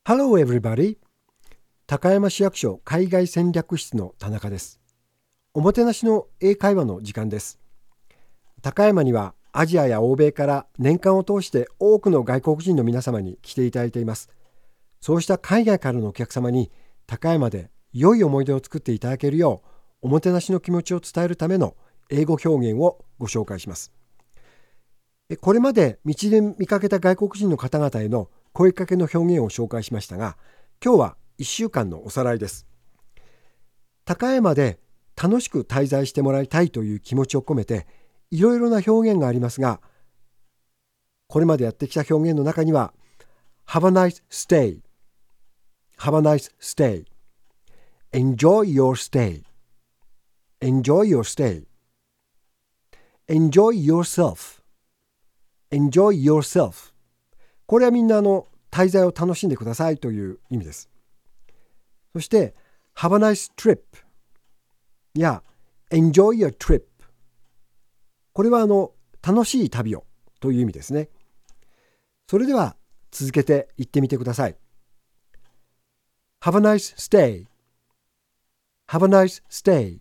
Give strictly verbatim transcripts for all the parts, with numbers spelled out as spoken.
Hello everybody! 高山市役所海外戦略室の田中です。おもてなしの英会話の時間です。高山にはアジアや欧米から年間を通して多くの外国人の皆様に来ていただいています。そうした海外からのお客様に高山で良い思い出を作っていただけるようおもてなしの気持ちを伝えるための英語表現をご紹介します。これまで道で見かけた外国人の方々への声かけの表現を紹介しましたが、今日はいっしゅうかんのおさらいです。高山で楽しく滞在してもらいたいという気持ちを込めていろいろな表現がありますが、これまでやってきた表現の中には Have a nice stay, Have a nice stay, Enjoy your stay, Enjoy your stay, Enjoy yourself, Enjoy yourself、これはみんなあの滞在を楽しんでくださいという意味です。そして Have a nice trip や Enjoy your trip、 これはあの楽しい旅をという意味ですね。それでは続けて言ってみてください。 Have a nice stay, Have a nice stay,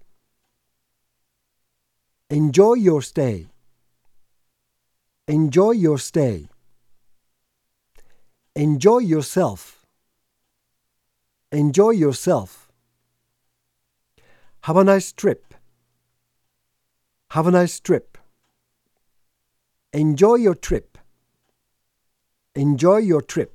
Enjoy your stay, Enjoy your stay,Enjoy yourself, Enjoy yourself, Have a nice trip, Have a nice trip, Enjoy your trip, Enjoy your trip。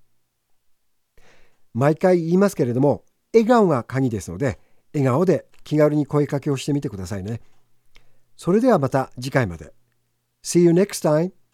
毎回言いますけれども、笑顔が鍵ですので、笑顔で気軽に声かけをしてみてくださいね。それではまた次回まで。See you next time!